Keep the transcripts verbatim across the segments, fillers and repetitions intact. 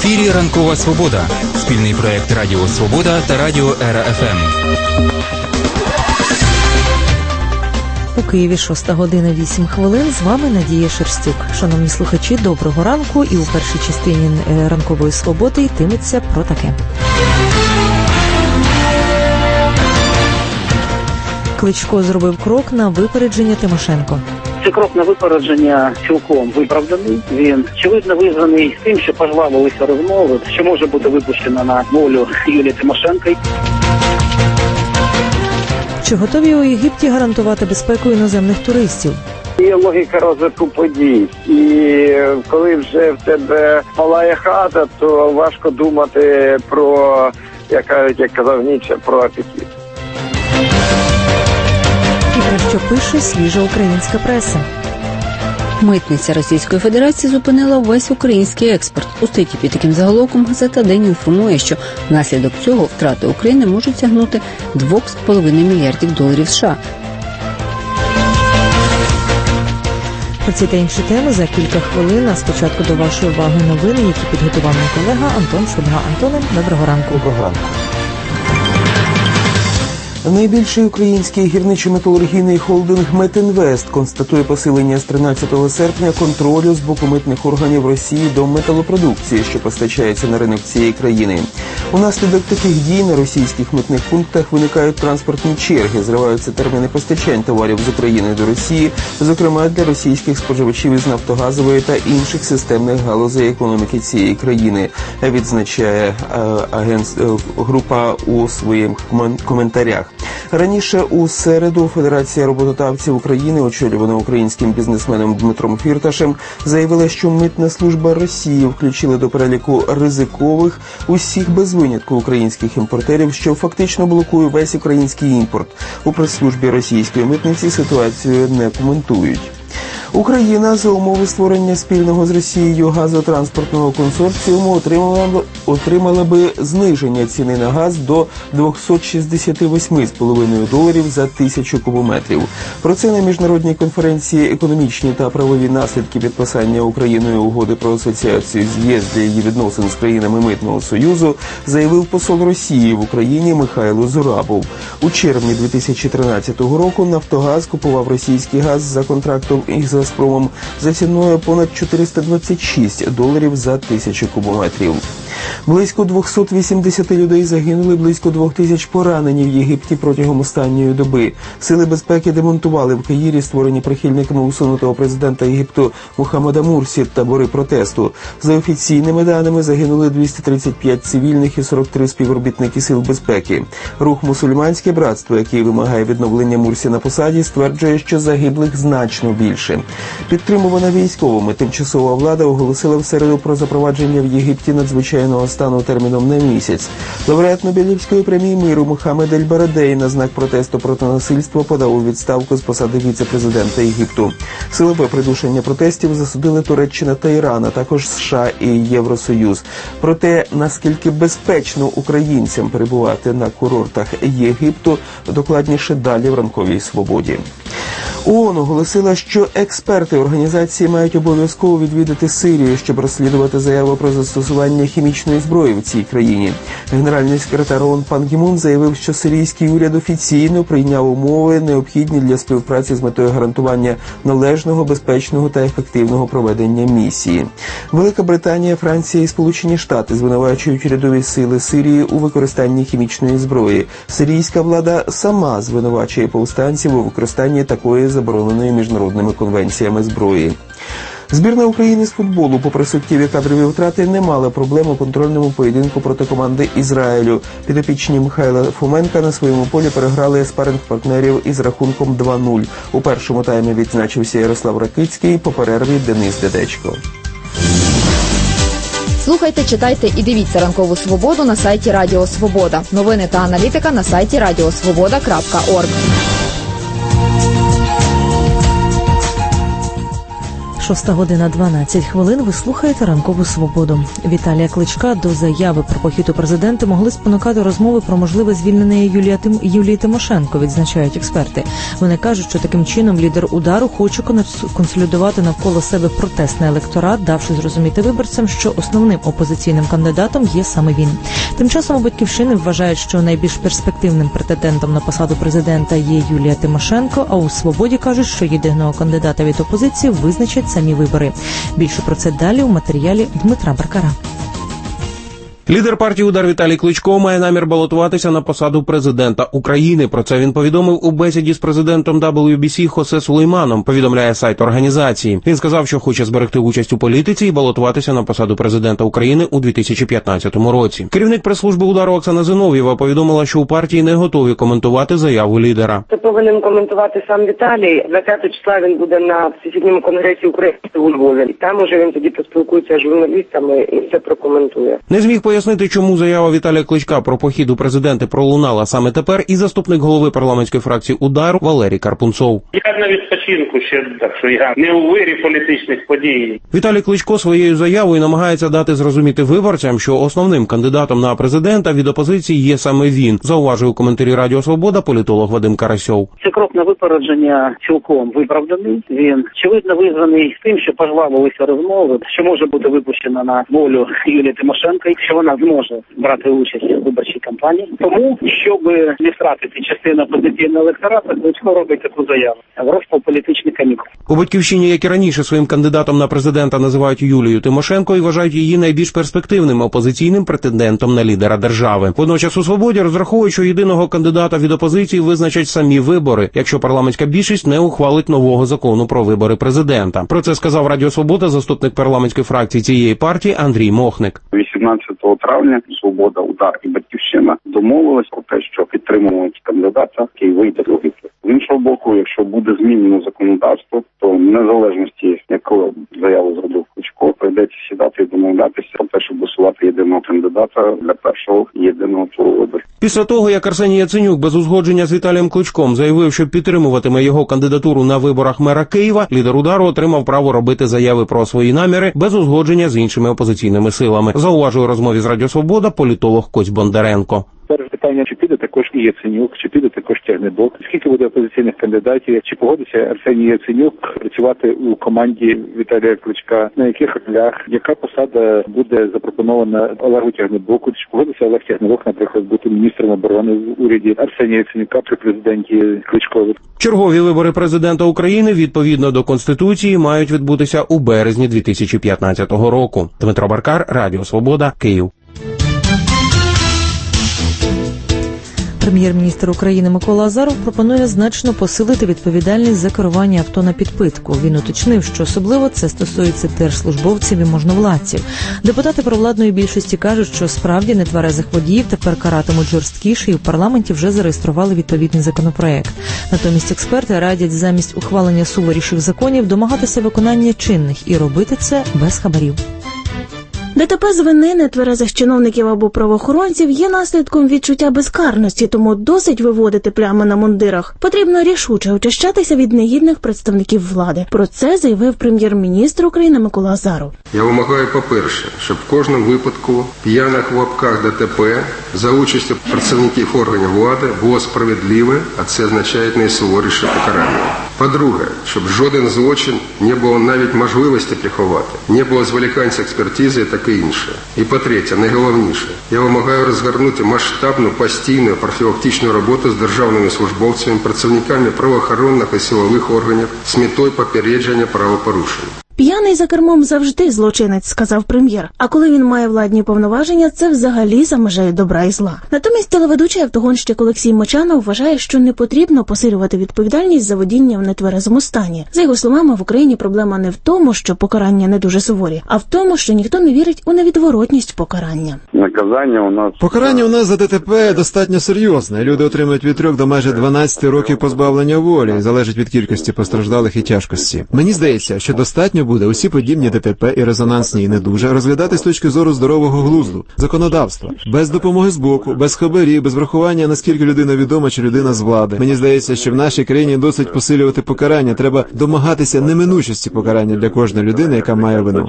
ефірі «Ранкова Свобода» – спільний проєкт Радіо Свобода та Радіо Ера Еф Ем. У Києві шоста година вісім хвилин. З вами Надія Шерстюк. Шановні слухачі, доброго ранку. І у першій частині «Ранкової Свободи» йтиметься про таке. Кличко зробив крок на випередження Тимошенко. Цей крок на випередження цілком виправданий. Він, очевидно, визваний тим, що пожвавилися розмови, що може бути випущено на волю Юлії Тимошенко. Чи готові у Єгипті гарантувати безпеку іноземних туристів? Є логіка розвитку подій. І коли вже в тебе палає хата, то важко думати про, як кажуть, як казав Ніцше, про апетит. І про що пише свіжа українська преса. Митниця Російської Федерації зупинила весь український експорт. У статті під таким заголовком газета «День» інформує, що внаслідок цього втрати України можуть сягнути два з половиною мільярдів доларів США. Про ці та інші теми за кілька хвилин, а спочатку до вашої уваги новини, які підготував мій колега Антон Шульга. Антоне, доброго ранку. Доброго ранку. Найбільший український гірничо-металургійний холдинг «Метінвест» констатує посилення з тринадцятого серпня контролю з боку митних органів Росії до металопродукції, що постачається на ринок цієї країни. Унаслідок таких дій на російських митних пунктах виникають транспортні черги, зриваються терміни постачань товарів з України до Росії, зокрема для російських споживачів із нафтогазової та інших системних галузей економіки цієї країни, відзначає агентство група у своїх коментарях. Раніше у середу Федерація роботодавців України, очолювана українським бізнесменом Дмитром Фірташем, заявила, що митна служба Росії включила до переліку ризикових усіх без винятку українських імпортерів, що фактично блокує весь український імпорт. У прес-службі російської митниці ситуацію не коментують. Україна за умови створення спільного з Росією газотранспортного консорціуму отримала, отримала би зниження ціни на газ до двісті шістдесят вісім з половиною доларів за тисячу кубометрів. Про це на міжнародній конференції «Економічні та правові наслідки підписання Україною угоди про асоціацію з ЄС для її відносин з країнами Митного Союзу» заявив посол Росії в Україні Михайло Зурабов. У червні дві тисячі тринадцятого року «Нафтогаз» купував російський газ за контрактом із «Газпромом» за ціною понад чотириста двадцять шість доларів за тисячу кубометрів. Близько двісті вісімдесят людей загинули, близько двох тисяч поранені в Єгипті протягом останньої доби. Сили безпеки демонтували в Каїрі створені прихильниками усунутого президента Єгипту Мухаммада Мурсі табори протесту. За офіційними даними загинули двісті тридцять п'ять цивільних і сорок три співробітники сил безпеки. Рух «Мусульманське братство», який вимагає відновлення Мурсі на посаді, стверджує, що загиблих значно більше. Підтримувана військовими, тимчасова влада оголосила в середу про запровадження в Єгипті надзвичайного стану терміном на місяць. Лауреат Нобелівської премії миру Мохаммед Ель-Барадей на знак протесту проти насильства подав у відставку з посади віце-президента Єгипту. Силове придушення протестів засудили Туреччина та Іран, а також США і Євросоюз. Про те, наскільки безпечно українцям перебувати на курортах Єгипту, докладніше далі в «Ранковій Свободі». ООН оголосила, що експерти організації мають обов'язково відвідати Сирію, щоб розслідувати заяву про застосування хімічної зброї в цій країні. Генеральний секретар ООН Пан Гі Мун заявив, що сирійський уряд офіційно прийняв умови, необхідні для співпраці з метою гарантування належного, безпечного та ефективного проведення місії. Велика Британія, Франція і Сполучені Штати звинувачують урядові сили Сирії у використанні хімічної зброї. Сирійська влада сама звинувачує повстанців у використанні такої забороненої міжнародними конвенціями зброї. Збірна України з футболу, попри суттєві кадрові втрати, не мала проблем у контрольному поєдинку проти команди Ізраїлю. Підопічні Михайла Фоменка на своєму полі переграли спаринг-партнерів із рахунком два нуль. У першому таймі відзначився Ярослав Ракицький, по перерві Денис Дедечко. Слухайте, читайте і дивіться «Ранкову Свободу» на сайті Радіо Свобода. Новини та аналітика на сайті радіосвобода крапка орг. Шоста година дванадцять хвилин. Ви слухаєте «Ранкову свободу». Віталія Кличка до заяви про похід у президенти могли спонукати розмови про можливе звільнення Юлія Тим... Юлії Тимошенко, відзначають експерти. Вони кажуть, що таким чином лідер «Удару» хоче консолідувати навколо себе протестний електорат, давши зрозуміти виборцям, що основним опозиційним кандидатом є саме він. Тим часом у «Батьківщини» вважають, що найбільш перспективним претендентом на посаду президента є Юлія Тимошенко, а у «Свободі» кажуть, що єдиного кандидата від опозиції визначать самі вибори. Більше про це далі у матеріалі Дмитра Баркара. Лідер партії «Удар» Віталій Кличко має намір балотуватися на посаду президента України. Про це він повідомив у бесіді з президентом дабл ю бі сі Хосе Сулейманом, повідомляє сайт організації. Він сказав, що хоче зберегти участь у політиці і балотуватися на посаду президента України у дві тисячі п'ятнадцятому році. Керівник прес-служби «Удару» Оксана Зинов'єва повідомила, що у партії не готові коментувати заяву лідера. Це повинен коментувати сам Віталій. двадцятого числа він буде на Всесвітньому конгресі України у Львові. І там уже він тоді поспілкується з журналістами і все прокоментує. Не зміг пояснити, чому заява Віталія Кличка про похід у президенти пролунала саме тепер, і заступник голови парламентської фракції «Удар» Валерій Карпунцов. Я на відпочинку ще, так що я не у вирі політичних подій. Віталій Кличко своєю заявою намагається дати зрозуміти виборцям, що основним кандидатом на президента від опозиції є саме він, зауважує у коментарі Радіо Свобода політолог Вадим Карасьов. Це крок на випередження цілком виправданий. Він, очевидно, визваний тим, що пожвавилися розмови, що може бути випущена на волю Юлії Тимошенко, якщо вона зможе брати участь у виборчій кампанії. Тому, щоб не втратити частину опозиційного електората, Кличко робить таку заяву. Розпал політичний канікул. У «Батьківщині», як і раніше, своїм кандидатом на президента називають Юлію Тимошенко і вважають її найбільш перспективним опозиційним претендентом на лідера держави. Водночас у «Свободі» розраховують, що єдиного кандидата від опозиції визначать самі вибори, якщо парламентська більшість не ухвалить нового закону про вибори президента. Про це сказав Радіо Свобода заступник парламентської фракції цієї партії Андрій Мохник. вісімнадцятого травня «Свобода», «Удар» і «Батьківщина» домовились про те, що підтримують кандидата, який вийде до виборів. З іншого боку, якщо буде змінено законодавство, то в незалежності, яку заяву зробив Кличко, прийдеться сідати і домовлятися про те, щоб висувати єдиного кандидата для першого єдиного туру виборів. Після того, як Арсеній Яценюк без узгодження з Віталієм Кличком заявив, що підтримуватиме його кандидатуру на виборах мера Києва, лідер «Удару» отримав право робити заяви про свої наміри без узгодження з іншими опозиційними силами. Зауважує у розмові з Радіо Свобода політолог Кость Бондаренко. Зараз питання, чи піде також і Яценюк, чи піде також Тягнебок, скільки буде опозиційних кандидатів, чи погодиться Арсеній Яценюк працювати у команді Віталія Кличка, на яких ролях, яка посада буде запропонована Олегу Тягнебоку, чи погодиться Олег Тягнебок, наприклад, бути міністром оборони в уряді Арсенія Яценюка при президенті Кличкові. Чергові вибори президента України відповідно до Конституції мають відбутися у березні дві тисячі п'ятнадцятого року. Дмитро Баркар, Радіо Свобода, Київ. Прем'єр-міністр України Микола Азаров пропонує значно посилити відповідальність за керування авто на підпитку. Він уточнив, що особливо це стосується держслужбовців і можновладців. Депутати провладної більшості кажуть, що справді нетверезих водіїв тепер каратимуть жорсткіше, і в парламенті вже зареєстрували відповідний законопроект. Натомість експерти радять замість ухвалення суворіших законів домагатися виконання чинних і робити це без хабарів. ДТП з вини нетверезих чиновників або правоохоронців є наслідком відчуття безкарності, тому досить виводити плями на мундирах. Потрібно рішуче очищатися від негідних представників влади. Про це заявив прем'єр-міністр України Микола Азаров. Я вимагаю, по-перше, щоб в кожному випадку п'яних в лапках ДТП за участю працівників органів влади було справедливе, а це означає найсуворіше покарання. По-друге, щоб жоден злочин не було навіть можливості приховати, не було зволікань з експертизи і таке інше. І по-третє, найголовніше, я вимагаю розгорнути масштабну, постійну, профілактичну роботу з державними службовцями, працівниками правоохоронних і силових органів з метою попередження правопорушень. П'яний за кермом завжди злочинець, сказав прем'єр. А коли він має владні повноваження, це взагалі за межею добра і зла. Натомість телеведучий автогонщик Олексій Мочанов вважає, що не потрібно посилювати відповідальність за водіння в нетверезому стані. За його словами, в Україні проблема не в тому, що покарання не дуже суворі, а в тому, що ніхто не вірить у невідворотність покарання. Наказання у нас... Покарання у нас за ДТП достатньо серйозне. Люди отримують від трьох до майже дванадцяти років позбавлення волі, залежить від кількості постраждалих і тяжкості. Мені здається, що достатньо буде усі подібні ДТП і резонансні і не дуже розглядати з точки зору здорового глузду, законодавства, без допомоги збоку, без хабарів, без врахування, наскільки людина відома чи людина з влади. Мені здається, що в нашій країні досить посилювати покарання, треба домагатися неминучості покарання для кожної людини, яка має вину.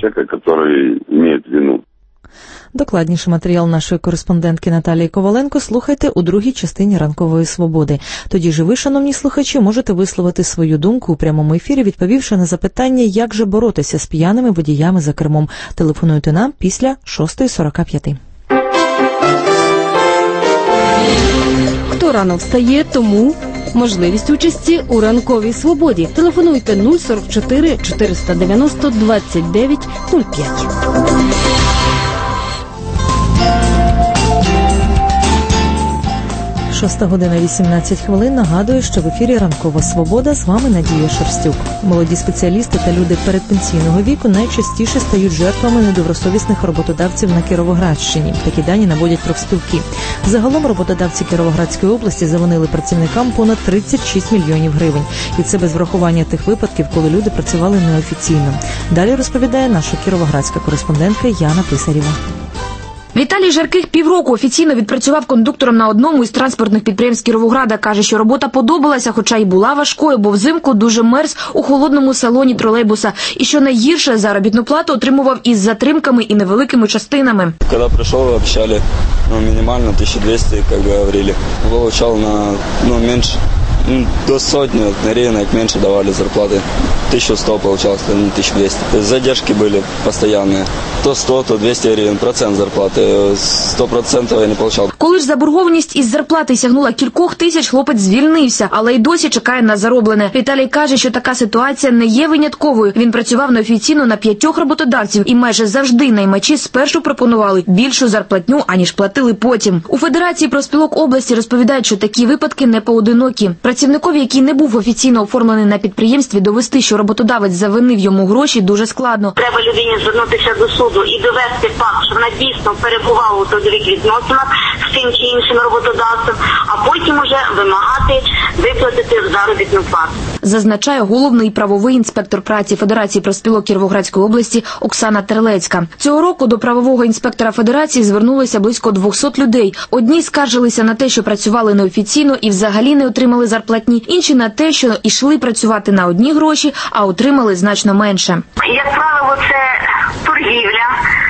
Докладніше матеріал нашої кореспондентки Наталії Коваленко слухайте у другій частині «Ранкової свободи». Тоді ж ви, шановні слухачі, можете висловити свою думку у прямому ефірі, відповівши на запитання, як же боротися з п'яними водіями за кермом. Телефонуйте нам після шостої сорок п'ять. Хто рано встає, тому можливість участі у «Ранковій свободі». Телефонуйте нуль сорок чотири чотириста дев'яносто двадцять дев'ять нуль п'ять. Шоста година вісімнадцять хвилин. Нагадую, що в ефірі «Ранкова свобода». З вами Надія Шерстюк. Молоді спеціалісти та люди передпенсійного віку найчастіше стають жертвами недобросовісних роботодавців на Кіровоградщині. Такі дані наводять профспілки. Загалом роботодавці Кіровоградської області завинили працівникам понад тридцять шість мільйонів гривень. І це без врахування тих випадків, коли люди працювали неофіційно. Далі розповідає наша кіровоградська кореспондентка Яна Писарєва. Віталій Жарких півроку офіційно відпрацював кондуктором на одному із транспортних підприємств Кіровограда. Каже, що робота подобалася, хоча й була важкою, бо взимку дуже мерз у холодному салоні тролейбуса. І що найгірше, заробітну плату отримував із затримками і невеликими частинами. Коли прийшов, обіцяли ну, мінімально тисячу двісті, як говорили. Получав на ну, менше. До сотни гривен меньше давали зарплаты. тысяча сто получалось, не тысяча двести. Задержки были постоянные. То сто, то двісті гривень, процент зарплати. сто процентів я не получав. Коли ж заборгованість із зарплати сягнула кількох тисяч, хлопець звільнився, але й досі чекає на зароблене. Віталій каже, що така ситуація не є винятковою. Він працював неофіційно на п'ятьох роботодавців і майже завжди наймачі спершу пропонували більшу зарплатню, аніж платили потім. У Федерації профспілок області розповідають, що такі випадки не поодинокі. Працівникові, який не був офіційно оформлений на підприємстві, довести, що роботодавець завинив йому гроші, дуже складно. Треба людині звернутися до суду і довести факт, що вона дійсно перебувала у трудових відносинах з тим чи іншим роботодавцем, а потім уже вимагати виплатити заробітну плату. Зазначає головний правовий інспектор праці Федерації профспілок Кіровоградської області Оксана Терлецька. Цього року до правового інспектора Федерації звернулося близько двохсот людей. Одні скаржилися на те, що працювали неофіційно і взагалі не отримали зарплатні, інші на те, що йшли працювати на одні гроші, а отримали значно менше. Як правило, це торгівля,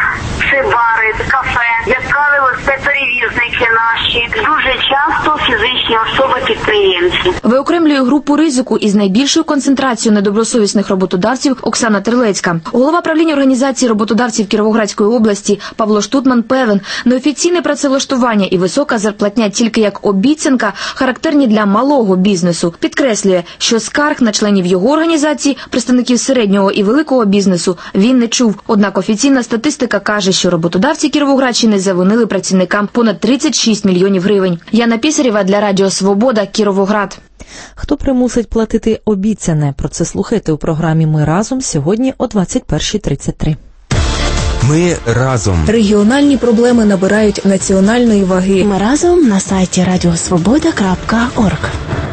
це бари, кафе. Як правило, це перевізники наші. Дуже часто фізичні особи-підприємці. Виокремлює групу ризику із найбільшою концентрацією недобросовісних роботодавців Оксана Терлецька. Голова правління організації роботодавців Кіровоградської області Павло Штутман певен, неофіційне працевлаштування і висока зарплатня тільки як обіцянка характерні для малого бізнесу. Підкреслює, що скарг на членів його організації, представників середнього і великого бізнесу, він не чув. Однак офіційна статистика каже, що роботодавці Кіровоградщини завинили працівникам понад тридцять шість мільйонів гривень. Яна Писарєва для Радіо Свобода, Кіровоград. Хто примусить платити обіцяне? Про це слухайте у програмі «Ми разом» сьогодні о двадцять перша тридцять три. Ми разом. Регіональні проблеми набирають національної ваги. Ми разом на сайті радіосвобода крапка орг.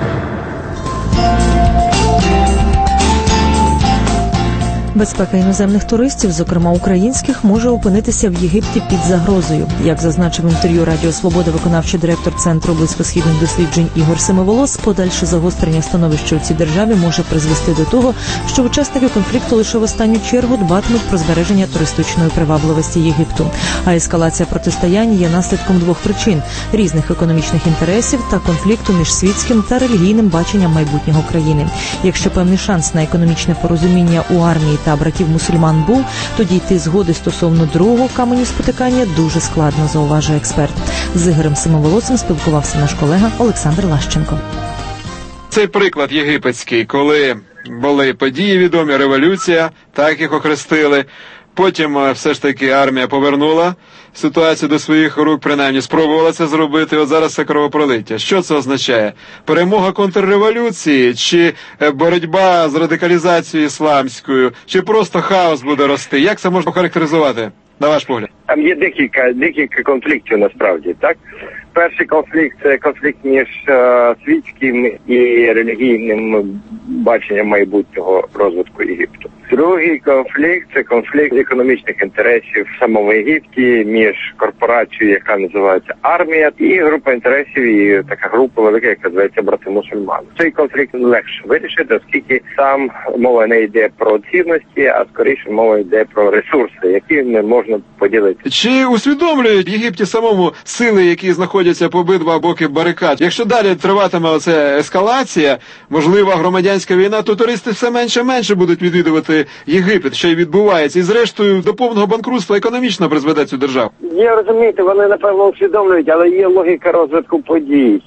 Безпека іноземних туристів, зокрема українських, може опинитися в Єгипті під загрозою. Як зазначив в інтерв'ю Радіо Свобода виконавчий директор Центру близькосхідних досліджень Ігор Семиволос, подальше загострення становища у цій державі може призвести до того, що учасники конфлікту лише в останню чергу дбатимуть про збереження туристичної привабливості Єгипту. А ескалація протистоянь є наслідком двох причин – різних економічних інтересів та конфлікту між світським та релігійним баченням майбутнього країни. Якщо певний шанс на економічне порозуміння у армії та братів-мусульман був, то дійти згоди стосовно другого каменю спотикання дуже складно, зауважує експерт. З Ігорем Семиволосим спілкувався наш колега Олександр Лащенко. Цей приклад єгипетський, коли були події відомі, революція, так їх охрестили, потім все ж таки армія повернула ситуацію до своїх рук, принаймні спробувала це зробити, от зараз це кровопролиття. Що це означає? Перемога контрреволюції, чи боротьба з радикалізацією ісламською, чи просто хаос буде рости? Як це можна охарактеризувати, на ваш погляд? Там є декілька, декілька конфліктів насправді, так? Перший конфлікт – це конфлікт між е, світським і релігійним баченням майбутнього розвитку Єгипту. Другий конфлікт – це конфлікт економічних інтересів в самому Єгипті між корпорацією, яка називається армія, і група інтересів, і така група велика, яка називається брати мусульмани. Цей конфлікт легше вирішити, оскільки там мова не йде про цінності, а скоріше мова йде про ресурси, які не можна поділити. Чи усвідомлюють в Єгипті самому сили, які знаходяться по обидва боки барикад? Якщо далі триватиме оця ескалація, можлива громадянська війна, то туристи все менше і менше будуть відвідувати Єгипет, що й відбувається, і зрештою до повного банкрутства економічно призведе цю державу. Я розумієте, вони напевно усвідомлюють, але є логіка розвитку подій.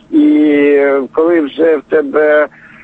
І коли вже в тебе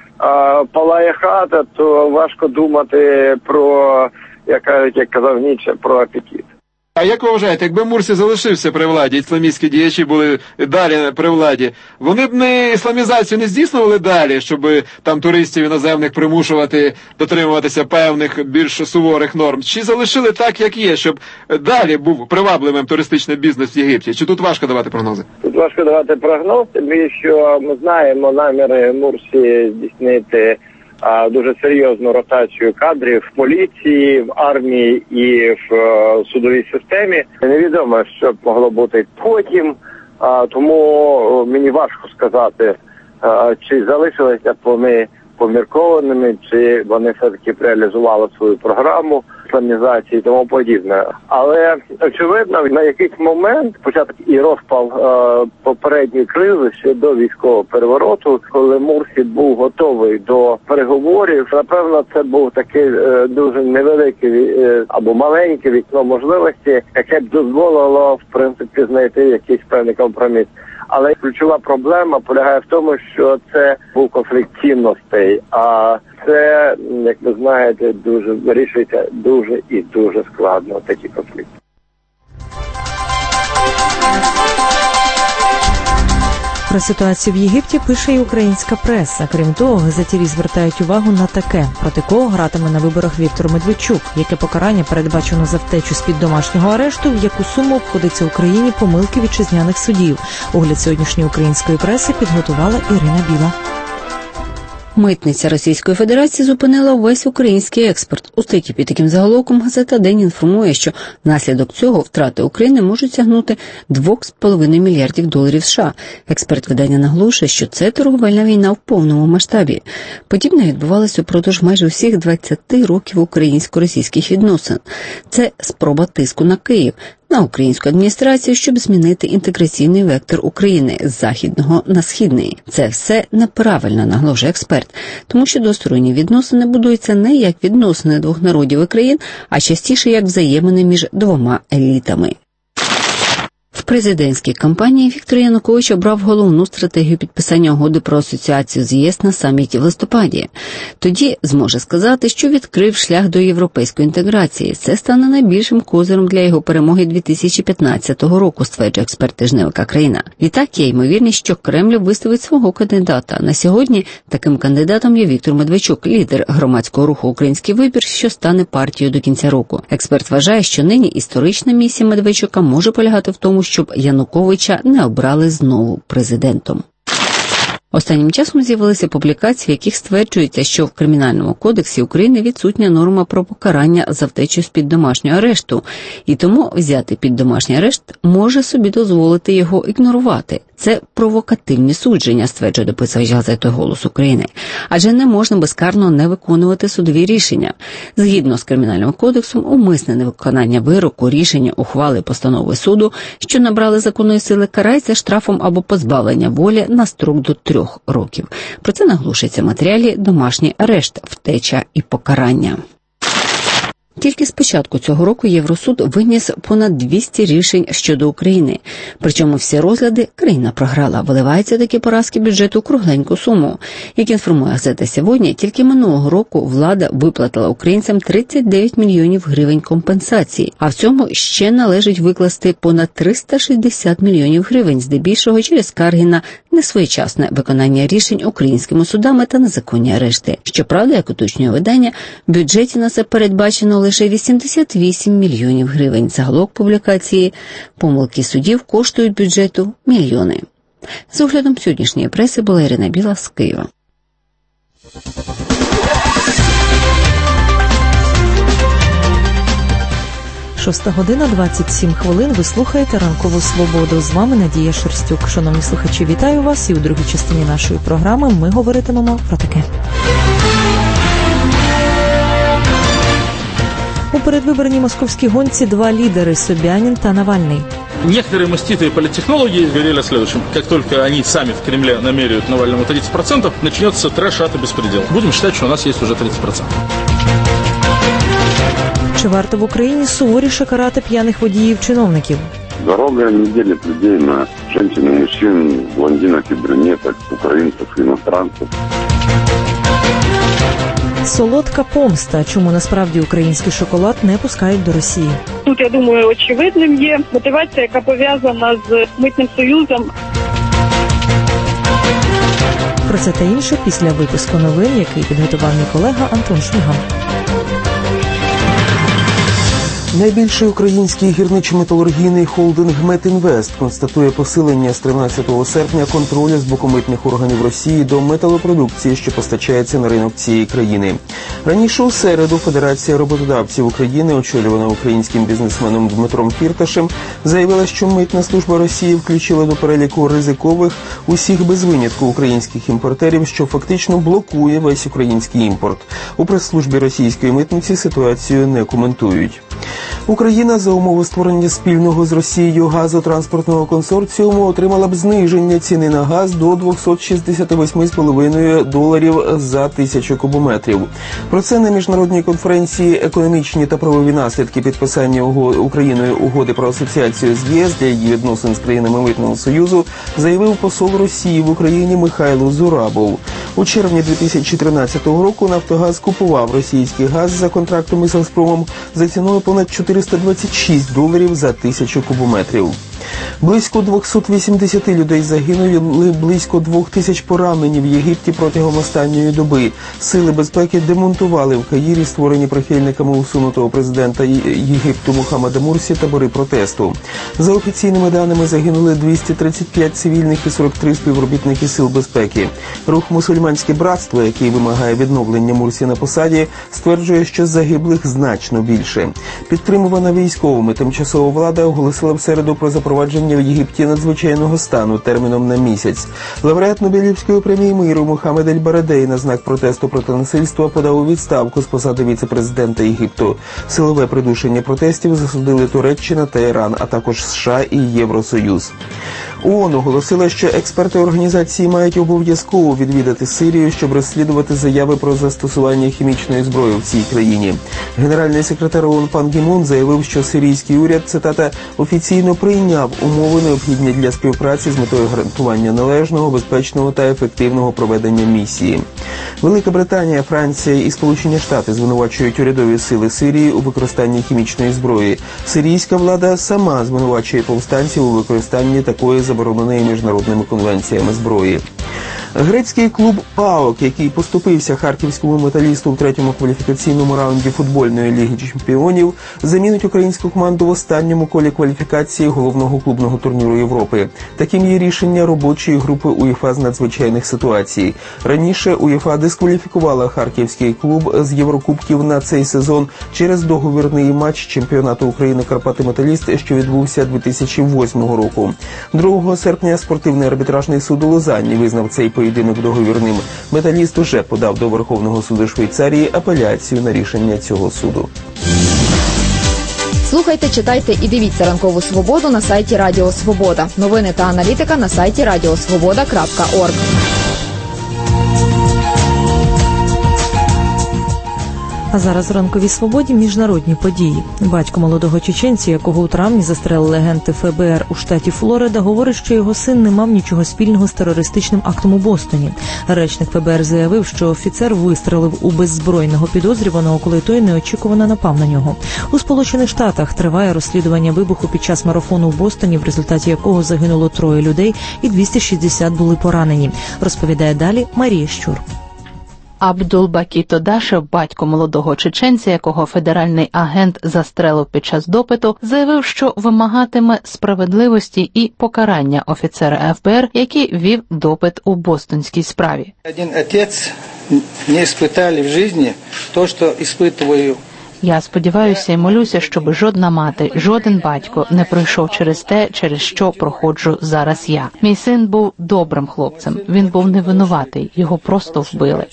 а, палає хата, то важко думати про, як кажуть, як казав Ніцше, про апетит. А як ви вважаєте, якби Мурсі залишився при владі, ісламістські діячі були далі при владі, вони б не ісламізацію не здійснювали далі, щоб там туристів іноземних примушувати дотримуватися певних більш суворих норм? Чи залишили так, як є, щоб далі був привабливим туристичний бізнес в Єгипті? Чи тут важко давати прогнози? Тут важко давати прогноз, тому що ми знаємо наміри Мурсі здійснити а, дуже серйозну ротацію кадрів в поліції, в армії і в а, судовій системі. Невідомо, що б могло бути потім, а, тому мені важко сказати, а, чи залишилися б вони поміркованими, чи вони все-таки реалізували свою програму ісламізації і тому подібне. Але, очевидно, на якийсь момент, початок і розпал е, попередньої кризи ще до військового перевороту, коли Мурсі був готовий до переговорів, напевно, це був такий е, дуже невеликий е, або маленьке вікно можливості, яке б дозволило, в принципі, знайти якийсь певний компроміс. Але ключова проблема полягає в тому, що це був конфлікт цінностей, а це, як ви знаєте, дуже вирішується дуже і дуже складно, такі конфлікти. Про ситуацію в Єгипті пише і українська преса. Крім того, газетярі звертають увагу на таке. Проти кого гратиме на виборах Віктор Медведчук? Яке покарання передбачено за втечу з-під домашнього арешту? В яку суму обходиться Україні помилки вітчизняних судів? Огляд сьогоднішньої української преси підготувала Ірина Біла. Митниця Російської Федерації зупинила увесь український експорт. У статті під таким заголовком газета «День» інформує, що внаслідок цього втрати України можуть сягнути два з половиною мільярдів доларів США. Експерт видання наголошує, що це торговельна війна в повному масштабі. Подібне відбувалося упродовж майже усіх двадцяти років українсько-російських відносин. Це спроба тиску на Київ, на українську адміністрацію, щоб змінити інтеграційний вектор України з західного на східний. Це все неправильно, наголошує експерт, тому що двосторонні відносини будуються не як відносини двох народів і країн, а частіше як взаємини між двома елітами. В президентській кампанії Віктор Янукович обрав головну стратегію підписання угоди про асоціацію з ЄС на саміті в листопаді. Тоді зможе сказати, що відкрив шлях до європейської інтеграції. Це стане найбільшим козиром для його перемоги дві тисячі п'ятнадцятого року, стверджує експерт тижневика «Країна». Відтак є ймовірність, що Кремль виставить свого кандидата. На сьогодні таким кандидатом є Віктор Медведчук, лідер громадського руху «Український вибір», що стане партією до кінця року. Експерт вважає, що нині історична місія Медведчука може полягати в тому, щоб Януковича не обрали знову президентом. Останнім часом з'явилися публікації, в яких стверджується, що в Кримінальному кодексі України відсутня норма про покарання за втечу з-під домашнього арешту, і тому взяти під домашній арешт може собі дозволити його ігнорувати. Це провокативні судження, стверджує дописувач газети «Голос України». Адже не можна безкарно не виконувати судові рішення. Згідно з Кримінальним кодексом, умисне невиконання вироку, рішення, ухвали, постанови суду, що набрали законної сили, карається штрафом або позбавлення волі на строк до трьох років. Про це наголошується в матеріалі «Домашній арешт, втеча і покарання». Тільки з початку цього року Євросуд виніс понад двісті рішень щодо України. Причому всі розгляди країна програла. Виливаються такі поразки бюджету у кругленьку суму. Як інформує газета «Сьогодні», тільки минулого року влада виплатила українцям тридцять дев'ять мільйонів гривень компенсації. А в цьому ще належить викласти понад триста шістдесят мільйонів гривень, здебільшого через скарги на несвоєчасне виконання рішень українськими судами та незаконні арешти. Щоправда, як уточнює видання, в бюджеті на це передбачено лише вісімдесят вісім мільйонів гривень. Заголовок публікації «Помилки судів коштують бюджету мільйони». З оглядом сьогоднішньої преси була Ірина Біла з Києва. Шоста година, двадцять сім хвилин. Ви слухаєте «Ранкову свободу». З вами Надія Шерстюк. Шановні слухачі, вітаю вас. І у другій частині нашої програми ми говоритимемо про таке. У передвиборній московській гонці два лідери – Собянин та Навальний. Некоторые маститые политтехнологи говорили о следующем. Как только они сами в Кремле намеряют Навальному тридцать процентов, начнется трэш, ад и беспредел. Будем считать, что у нас есть уже тридцать процентов. Чи варто в Україні суворіше карати п'яних водіїв-чиновників? Здоровье не делит людей на женщин и мужчин, блондинок и брюнеток, украинцев и иностранцев. Солодка помста. Чому насправді український шоколад не пускають до Росії? Тут, я думаю, очевидним є мотивація, яка пов'язана з Митним союзом. Про це та інше після випуску новин, який підготував мій колега Антон Шульган. Найбільший український гірничо-металургійний холдинг «Метінвест» констатує посилення з тринадцятого серпня контролю з боку митних органів Росії до металопродукції, що постачається на ринок цієї країни. Раніше у середу Федерація роботодавців України, очолювана українським бізнесменом Дмитром Фірташем, заявила, що митна служба Росії включила до переліку ризикових усіх без винятку українських імпортерів, що фактично блокує весь український імпорт. У прес-службі російської митниці ситуацію не коментують. Україна за умови створення спільного з Росією газотранспортного консорціуму отримала б зниження ціни на газ до двісті шістдесят вісім цілих п'ять десятих доларів за тисячу кубометрів. Про це на міжнародній конференції «Економічні та правові наслідки підписання Україною угоди про асоціацію з ЄС для її відносин з країнами Митного Союзу заявив посол Росії в Україні Михайло Зурабов. У червні дві тисячі тринадцятого року «Нафтогаз» купував російський газ за контрактом із «Газпромом» за ціною понад чотириста двадцять шість доларів за тисячу кубометрів. Близько двісті вісімдесят людей загинули, близько двох тисяч поранені в Єгипті протягом останньої доби. Сили безпеки демонтували в Каїрі створені прихильниками усунутого президента Єгипту Мухаммада Мурсі табори протесту. За офіційними даними загинули двісті тридцять п'ять цивільних і сорок три співробітники сил безпеки. Рух «Мусульманське братство», який вимагає відновлення Мурсі на посаді, стверджує, що загиблих значно більше. Підтримувана військовими тимчасова влада оголосила в середу про запровадження в Єгипті надзвичайного стану терміном на місяць. Лауреат Нобелівської премії миру Мохаммед Ель-Барадей на знак протесту проти насильства подав у відставку з посади віце-президента Єгипту. Силове придушення протестів засудили Туреччина та Іран, а також США і Євросоюз. ООН оголосила, що експерти організації мають обов'язково відвідати Сирію, щоб розслідувати заяви про застосування хімічної зброї в цій країні. Генеральний секретар ООН Пан Гі Мун заявив, що сирійський уряд, цитата, офіційно прийняв умови, необхідні для співпраці з метою гарантування належного, безпечного та ефективного проведення місії. Велика Британія, Франція і Сполучені Штати звинувачують урядові сили Сирії у використанні хімічної зброї. Сирійська влада сама звинувачує повстанців у використанні такої забороненої міжнародними конвенціями зброї. Грецький клуб ПАОК, який поступився харківському металісту в третьому кваліфікаційному раунді футбольної ліги чемпіонів, замінить українську команду в останньому колі кваліфікації головного клубного турніру Європи. Таким є рішення робочої групи УЄФА з надзвичайних ситуацій. Раніше УЄФА дискваліфікувала харківський клуб з Єврокубків на цей сезон через договірний матч чемпіонату України «Карпати Металіст», що відбувся дві тисячі восьмого року. другого серпня спортивний арбітражний суд у Лозанні визнав цей поєдинок договірним. Металіст уже подав до Верховного суду Швейцарії апеляцію на рішення цього суду. Слухайте, читайте і дивіться «Ранкову свободу» на сайті Радіо Свобода. Новини та аналітика на сайті радіосвобода крапка орг. А зараз в «Ранковій свободі» міжнародні події. Батько молодого чеченця, якого у травні застрелили агенти ФБР у штаті Флорида, говорить, що його син не мав нічого спільного з терористичним актом у Бостоні. Речник ФБР заявив, що офіцер вистрелив у беззбройного підозрюваного, коли той неочікувано напав на нього. У Сполучених Штатах триває розслідування вибуху під час марафону в Бостоні, в результаті якого загинуло троє людей і двісті шістдесят були поранені. Розповідає далі Марія Щур. Абдулбакі Тодашев, батько молодого чеченця, якого федеральний агент застрелив під час допиту, заявив, що вимагатиме справедливості і покарання офіцера ФБР, який вів допит у бостонській справі. Один отець не испытали в житті те, що испытываю Я сподіваюся і молюся, щоб жодна мати, жоден батько не пройшов через те, через що проходжу зараз я. Мій син був добрим хлопцем, він був невинуватий, його просто вбили.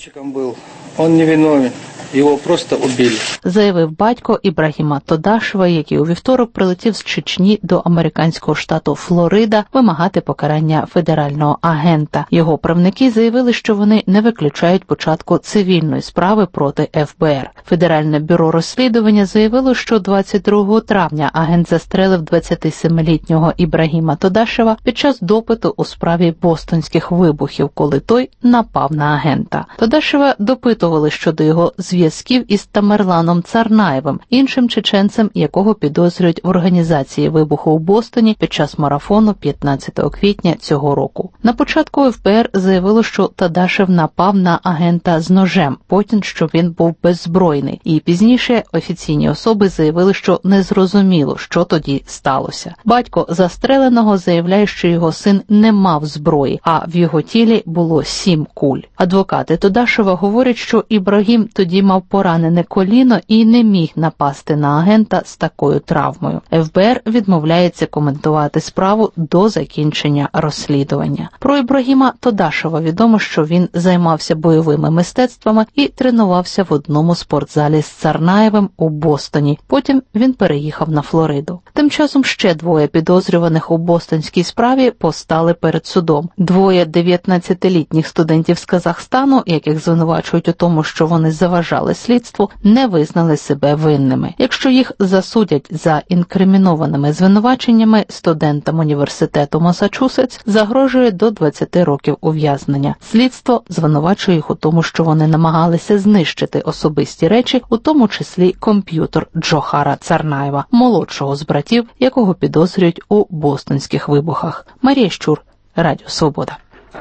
Он не виновен. Його просто убили. Заявив батько Ібрагіма Тодашева, який у вівторок прилетів з Чечні до американського штату Флорида вимагати покарання федерального агента. Його правники заявили, що вони не виключають початку цивільної справи проти еф бе ер. Федеральне бюро розслідування заявило, що двадцять другого травня агент застрелив двадцятисемилітнього Ібрагіма Тодашева під час допиту у справі бостонських вибухів, коли той напав на агента. Тодашева допитували щодо його зв'язку зв'язків із Тамерланом Царнаєвим, іншим чеченцем, якого підозрюють в організації вибуху у Бостоні під час марафону п'ятнадцятого квітня цього року. На початку еф бе ер заявило, що Тодашев напав на агента з ножем, потім, що він був беззбройний, і пізніше офіційні особи заявили, що не зрозуміло, що тоді сталося. Батько застреленого заявляє, що його син не мав зброї, а в його тілі було сім куль. Адвокати Тодашева говорять, що Ібрагім тоді мав поранене коліно і не міг напасти на агента з такою травмою. еф бе ер відмовляється коментувати справу до закінчення розслідування. Про Ібрагіма Тодашева відомо, що він займався бойовими мистецтвами і тренувався в одному спортзалі з Царнаєвим у Бостоні. Потім він переїхав на Флориду. Тим часом ще двоє підозрюваних у бостонській справі постали перед судом. Двоє дев'ятнадцятилітніх студентів з Казахстану, яких звинувачують у тому, що вони заважали слідству, не визнали себе винними. Якщо їх засудять за інкримінованими звинуваченнями, студентам університету Масачусетс загрожує до двадцяти років ув'язнення. Слідство звинувачує їх у тому, що вони намагалися знищити особисті речі, у тому числі комп'ютер Джохара Царнаєва, молодшого з братів, якого підозрюють у бостонських вибухах. Марія Щур, Радіо Свобода.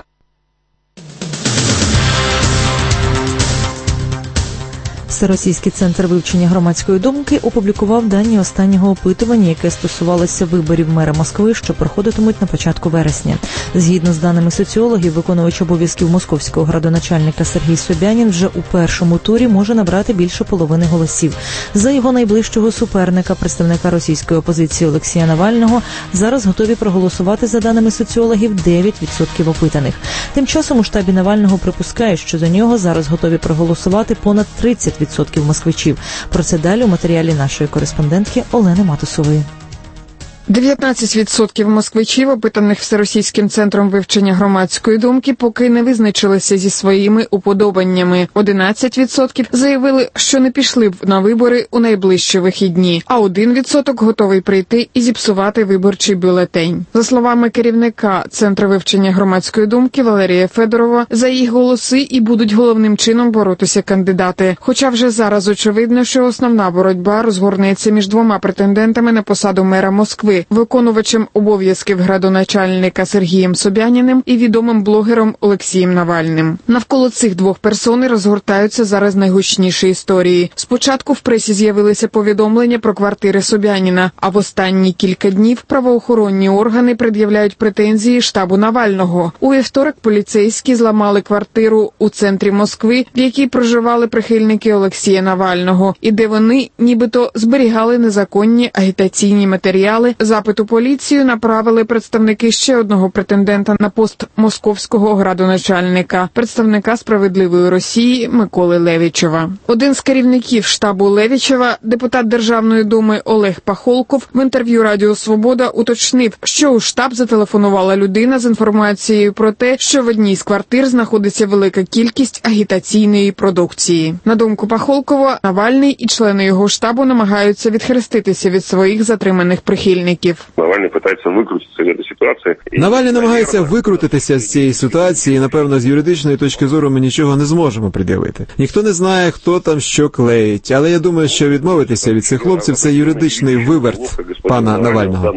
Всеросійський центр вивчення громадської думки опублікував дані останнього опитування, яке стосувалося виборів мера Москви, що проходитимуть на початку вересня. Згідно з даними соціологів, виконувач обов'язків московського градоначальника Сергій Собянін вже у першому турі може набрати більше половини голосів. За його найближчого суперника, представника російської опозиції Олексія Навального, зараз готові проголосувати, за даними соціологів, дев'ять відсотків опитаних. Тим часом у штабі Навального припускають, що за нього зараз готові проголосувати понад тридцять відсотків москвичів. Про це далі у матеріалі нашої кореспондентки Олени Матусової. дев'ятнадцять відсотків москвичів, опитаних Всеросійським центром вивчення громадської думки, поки не визначилися зі своїми уподобаннями. одинадцять відсотків заявили, що не пішли б на вибори у найближчі вихідні, а один відсоток готовий прийти і зіпсувати виборчий бюлетень. За словами керівника Центру вивчення громадської думки Валерія Федорова, за їх голоси і будуть головним чином боротися кандидати. Хоча вже зараз очевидно, що основна боротьба розгорнеться між двома претендентами на посаду мера Москви, виконувачем обов'язків градоначальника Сергієм Собяніним і відомим блогером Олексієм Навальним. Навколо цих двох персон розгортаються зараз найгучніші історії. Спочатку в пресі з'явилися повідомлення про квартири Собяніна, а в останні кілька днів правоохоронні органи пред'являють претензії штабу Навального. У вівторок поліцейські зламали квартиру у центрі Москви, в якій проживали прихильники Олексія Навального, і де вони нібито зберігали незаконні агітаційні матеріали. Запит у поліцію направили представники ще одного претендента на пост московського градоначальника, представника «Справедливої Росії» Миколи Левічева. Один з керівників штабу Левічева, депутат Державної думи Олег Пахолков, в інтерв'ю Радіо Свобода уточнив, що у штаб зателефонувала людина з інформацією про те, що в одній з квартир знаходиться велика кількість агітаційної продукції. На думку Пахолкова, Навальний і члени його штабу намагаються відхреститися від своїх затриманих прихильників. Навальний намагається викрутитися з цієї ситуації. Навальний намагається викрутитися з цієї ситуації, і, напевно, з юридичної точки зору ми нічого не зможемо пред'явити. Ніхто не знає, хто там що клеїть, але я думаю, що відмовитися від цих хлопців – це юридичний виверт пана Навального.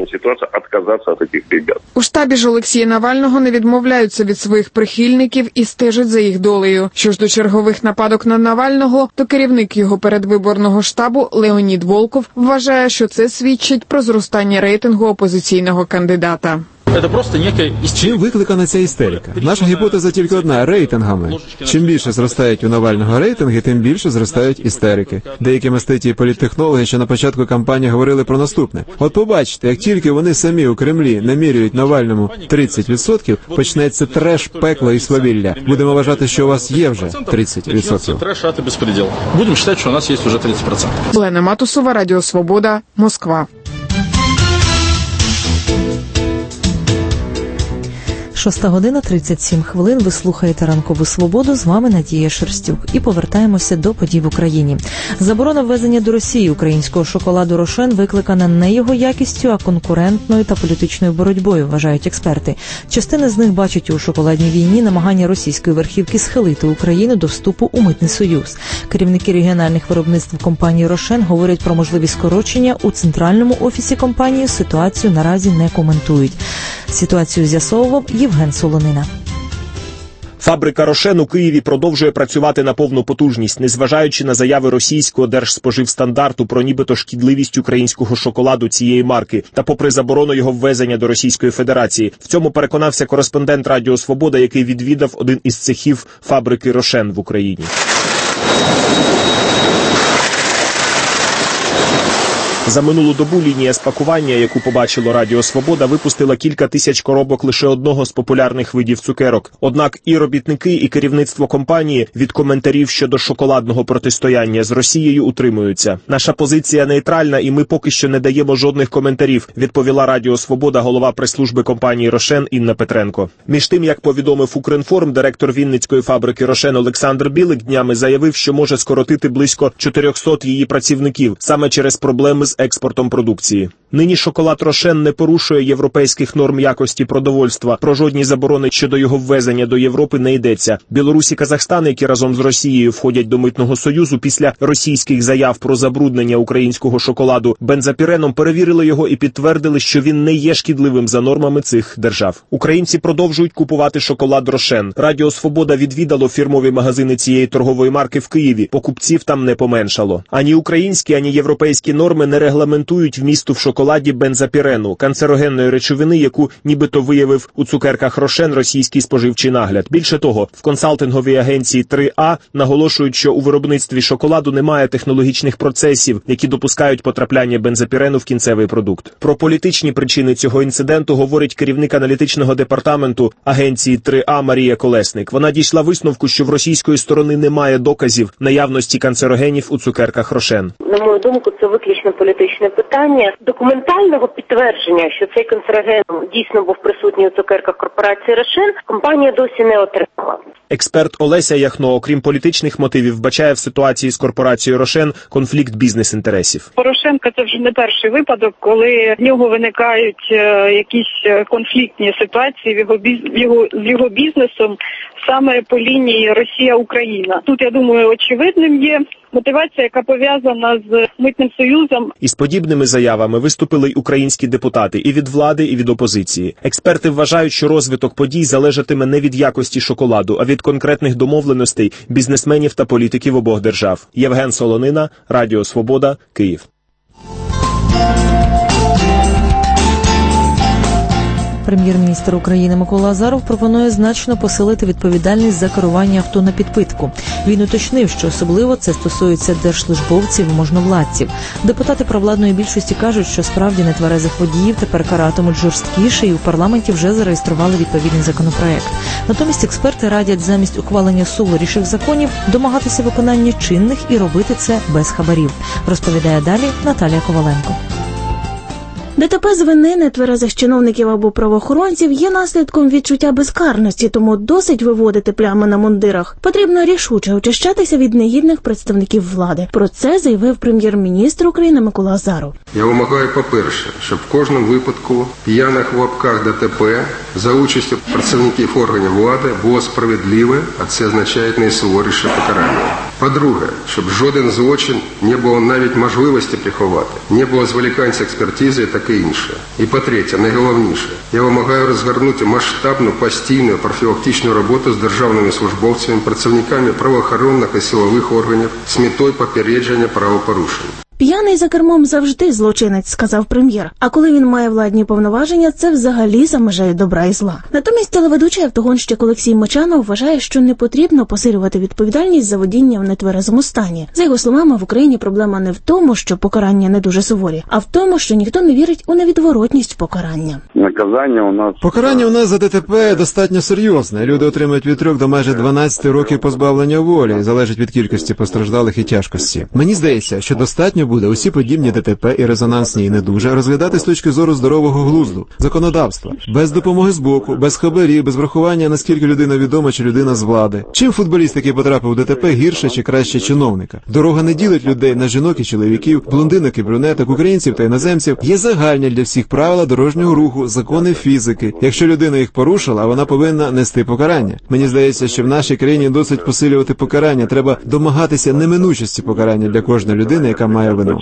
У штабі ж Олексія Навального не відмовляються від своїх прихильників і стежать за їх долею. Що ж до чергових нападок на Навального, то керівник його передвиборного штабу Леонід Волков вважає, що це свідчить про зростання рейтингу опозиційного кандидата. Это просто некая истерика. Чим викликана ця істерика? Наша гіпотеза тільки одна – рейтингами. Чим більше зростають у Навального рейтинги, тим більше зростають істерики. Деякі маститі політтехнологи ще на початку кампанії говорили про наступне. От побачите, як тільки вони самі у Кремлі намірюють Навальному тридцять відсотків, почнеться треш, пекло і свавілля. Будемо вважати, що у вас є вже тридцять відсотків. Треш, ад и беспредел. Будем считать, что у нас есть уже тридцать процентов. Олена Матусова, Радіо Свобода, Москва. Шоста година, тридцять сім хвилин. Ви слухаєте «Ранкову свободу». З вами Надія Шерстюк. І повертаємося до подій в Україні. Заборона ввезення до Росії українського шоколаду «Рошен» викликана не його якістю, а конкурентною та політичною боротьбою, вважають експерти. Частина з них бачить у шоколадній війні намагання російської верхівки схилити Україну до вступу у митний союз. Керівники регіональних виробництв компанії «Рошен» говорять про можливі скорочення у центральному офісі компанії. Ситуацію наразі не коментують. Ситуацію з'ясовував Євген Солонина. Фабрика «Рошен» у Києві продовжує працювати на повну потужність, незважаючи на заяви російського Держспоживстандарту про нібито шкідливість українського шоколаду цієї марки та попри заборону його ввезення до Російської Федерації. В цьому переконався кореспондент Радіо Свобода, який відвідав один із цехів фабрики «Рошен» в Україні. За минулу добу лінія спакування, яку побачило Радіо Свобода, випустила кілька тисяч коробок лише одного з популярних видів цукерок. Однак і робітники, і керівництво компанії від коментарів щодо шоколадного протистояння з Росією утримуються. Наша позиція нейтральна, і ми поки що не даємо жодних коментарів, відповіла Радіо Свобода голова прес-служби компанії «Рошен» Інна Петренко. Між тим, як повідомив Укрінформ, директор Вінницької фабрики «Рошен» Олександр Білик днями заявив, що може скоротити близько чотирьохсот її працівників саме через проблеми з експортом продукції. Нині шоколад «Рошен» не порушує європейських норм якості продовольства. Про жодні заборони щодо його ввезення до Європи не йдеться. Білорусь і Казахстан, які разом з Росією входять до митного союзу, після російських заяв про забруднення українського шоколаду бензопіреном, перевірили його і підтвердили, що він не є шкідливим за нормами цих держав. Українці продовжують купувати шоколад «Рошен». Радіо Свобода відвідало фірмові магазини цієї торгової марки в Києві. Покупців там не поменшало. Ані українські, ані європейські норми не регламентують вмісту в шоколаді бензопірену, канцерогенної речовини, яку нібито виявив у цукерках «Рошен» російський споживчий нагляд. Більше того, в консалтинговій агенції три А наголошують, що у виробництві шоколаду немає технологічних процесів, які допускають потрапляння бензопірену в кінцевий продукт. Про політичні причини цього інциденту говорить керівник аналітичного департаменту агенції три А Марія Колесник. Вона дійшла висновку, що в російської сторони немає доказів наявності канцерогенів у цукерках «Рошен». На мою думку, це виключно політичне питання. Документального підтвердження, що цей канцероген дійсно був присутній у цукерках корпорації «Рошен», компанія досі не отримала. Експерт Олеся Яхно, окрім політичних мотивів, вбачає в ситуації з корпорацією «Рошен» конфлікт бізнес-інтересів. Порошенка – це вже не перший випадок, коли в нього виникають е, якісь конфліктні ситуації в його, біз... в його... з його бізнесом саме по лінії Росія-Україна. Тут, я думаю, очевидним є мотивація, яка пов'язана з митним союзом. Із подібними заявами виступили й українські депутати і від влади, і від опозиції. Експерти вважають, що розвиток подій залежатиме не від якості шоколаду, а від конкретних домовленостей бізнесменів та політиків обох держав. Євген Солонина, Радіо Свобода, Київ. Прем'єр-міністр України Микола Азаров пропонує значно посилити відповідальність за керування авто на підпитку. Він уточнив, що особливо це стосується держслужбовців, можновладців. Депутати провладної більшості кажуть, що справді нетверезих водіїв тепер каратимуть жорсткіше, і у парламенті вже зареєстрували відповідний законопроект. Натомість експерти радять замість ухвалення суворіших законів домагатися виконання чинних і робити це без хабарів. Розповідає далі Наталія Коваленко. ДТП з вини нетверезих чиновників або правоохоронців є наслідком відчуття безкарності, тому досить виводити плями на мундирах. Потрібно рішуче очищатися від негідних представників влади. Про це заявив прем'єр-міністр України Микола Азаров. Я вимагаю, по-перше, щоб в кожному випадку п'яних в лапках ДТП за участю працівників органів влади було справедливе, а це означає найсуворіше покарання. По-друге, щоб жоден злочин не було навіть можливості приховати, не було зволікань з експертизи і таке інше. І по-третє, найголовніше, я вимагаю розгорнути масштабну, постійну, профілактичну роботу з державними службовцями, працівниками правоохоронних і силових органів з метою попередження правопорушень. П'яний за кермом завжди злочинець, сказав прем'єр. А коли він має владні повноваження, це взагалі за межею добра і зла. Натомість телеведучий автогонщик Олексій Мочанов вважає, що не потрібно посилювати відповідальність за водіння в нетверезому стані. За його словами, в Україні проблема не в тому, що покарання не дуже суворі, а в тому, що ніхто не вірить у невідворотність покарання. Наказання у нас... Покарання у нас за ДТП достатньо серйозне. Люди отримують від трьох до майже дванадцяти років позбавлення волі, залежить від кількості постраждалих і тяжкості. Мені здається, що достатньо буде усі подібні ДТП і резонансні і не дуже розглядати з точки зору здорового глузду, законодавства, без допомоги збоку, без хабарів, без врахування, наскільки людина відома чи людина з влади. Чим футболіст, який потрапив у ДТП, гірше чи краще чиновника? Дорога не ділить людей на жінок і чоловіків, блондинок і брюнеток, українців та іноземців. Є загальні для всіх правила дорожнього руху, закони фізики. Якщо людина їх порушила, вона повинна нести покарання. Мені здається, що в нашій країні досить посилювати покарання. Треба домагатися неминучості покарання для кожної людини, яка має вину.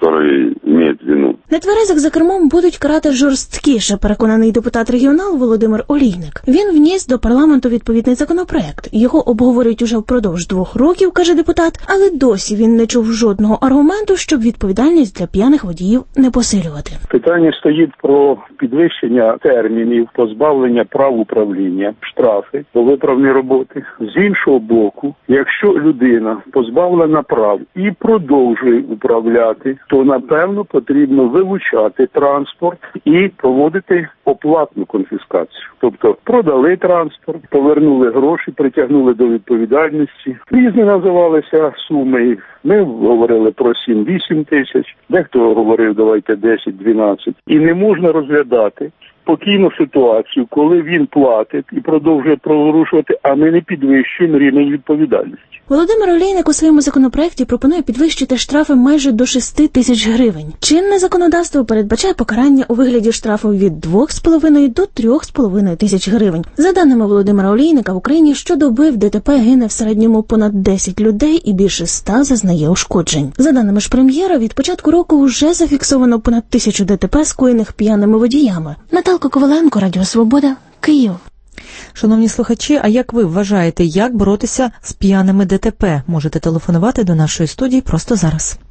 Нетверезих за кермом будуть карати жорсткіше, переконаний депутат-регіонал Володимир Олійник. Він вніс до парламенту відповідний законопроект. Його обговорюють уже впродовж двох років, каже депутат, але досі він не чув жодного аргументу, щоб відповідальність для п'яних водіїв не посилювати. Питання стоїть про підвищення термінів, позбавлення прав управління, штрафи до виправної роботи. З іншого боку, якщо людина позбавлена прав і продовжує управляти, то напевно потрібно вилучати транспорт і проводити оплатну конфіскацію. Тобто продали транспорт, повернули гроші, притягнули до відповідальності. Різні називалися суми. Ми говорили про сім-вісім тисяч, дехто говорив, давайте десять-дванадцять. І не можна розглядати спокійну ситуацію, коли він платить і продовжує порушувати, а ми не підвищуємо рівень відповідальності. Володимир Олійник у своєму законопроекті пропонує підвищити штрафи майже до шести тисяч гривень. Чинне законодавство передбачає покарання у вигляді штрафу від двох з половиною до трьох з половиною тисяч гривень. За даними Володимира Олійника, в Україні щодоби в ДТП гине в середньому понад десять людей і більше ста зазнає ушкоджень. За даними ж прем'єра, від початку року вже зафіксовано понад тисячу ДТП, скоєних п'яними водіями. Наталка Коваленко, Радіо Свобода, Київ. Шановні слухачі, а як ви вважаєте, як боротися з п'яними ДТП? Можете телефонувати до нашої студії просто зараз.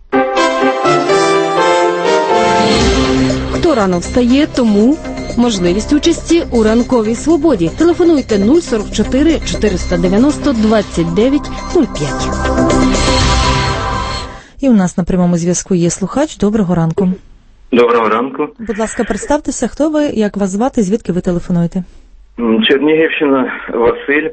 Хто рано встає, тому можливість участі у ранковій свободі. Телефонуйте нуль сорок чотири чотириста дев'яносто двадцять дев'ять нуль п'ять. І у нас на прямому зв'язку є слухач. Доброго ранку. Доброго ранку. Будь ласка, представтеся, хто ви, як вас звати, звідки ви телефонуєте? Чернігівщина, Василь.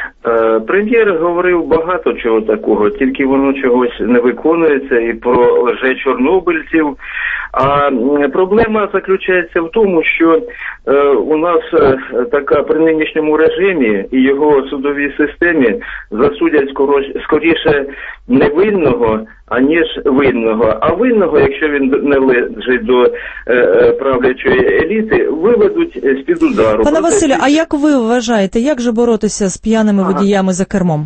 Прем'єр говорив багато чого такого, тільки воно чогось не виконується, і про лже-чорнобильців. А проблема заключається в тому, що е, у нас е, така при нинішньому режимі і його судовій системі засудять скоро, скоріше невинного, аніж винного. А винного, якщо він не лежить до е, правлячої еліти, виведуть з-під удару. Пане Василю, а як ви вважаєте, як же боротися з п'яними ага. водіями за кермом?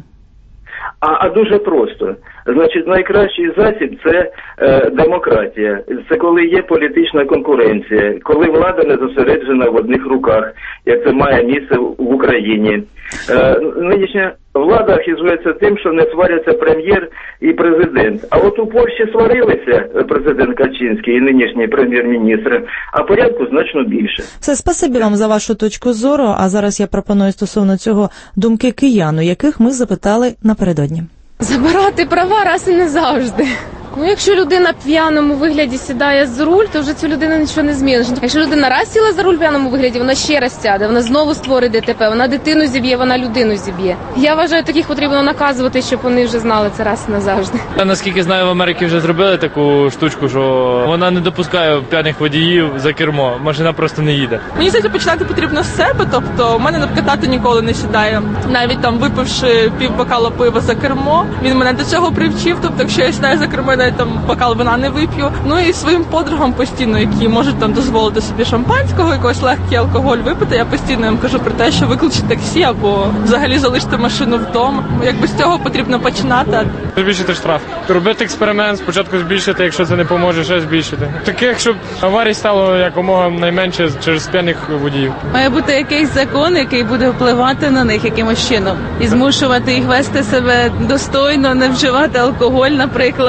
А, а дуже просто. Значить, найкращий засіб – це е, демократія. Це коли є політична конкуренція, коли влада не зосереджена в одних руках, як це має місце в Україні. Е, нинішня влада хизується тим, що не сваряться прем'єр і президент. А от у Польщі сварилися президент Качинський і нинішній прем'єр-міністр, а порядку значно більше. Все, спасибі вам за вашу точку зору, а зараз я пропоную стосовно цього думки киян, яких ми запитали напередодні. Забирати права раз і не завжди. Ну, якщо людина в п'яному вигляді сідає за руль, то вже цю людину нічого не зміниш. Якщо людина раз сіла за руль в п'яному вигляді, вона ще раз сяде, вона знову створить ДТП, вона дитину зіб'є, вона людину зіб'є. Я вважаю, таких потрібно наказувати, щоб вони вже знали це раз і назавжди. Я, наскільки знаю, в Америці вже зробили таку штучку, що вона не допускає п'яних водіїв за кермо, машина просто не їде. Мені здається, починати потрібно з себе, тобто в мене, наприклад, тато ніколи не сідає, навіть там випивши пів бокала пива за кермо, він мене до цього привчив, тобто якщо я сідаю за кермо, я там бокал вина не вип'ю. Ну і своїм подругам постійно, які можуть там дозволити собі шампанського, якогось легкий алкоголь випити, я постійно їм кажу про те, що виключіть таксі або взагалі залиште машину вдома. Якби з цього потрібно починати. Збільшити штраф. Робити експеримент, спочатку збільшити, якщо це не поможе, ще збільшити. Таких, щоб аварій стало якомога найменше через п'яних водіїв. Має бути якийсь закон, який буде впливати на них якимось чином. І змушувати їх вести себе достойно, не вживати алкоголь, наприклад. Це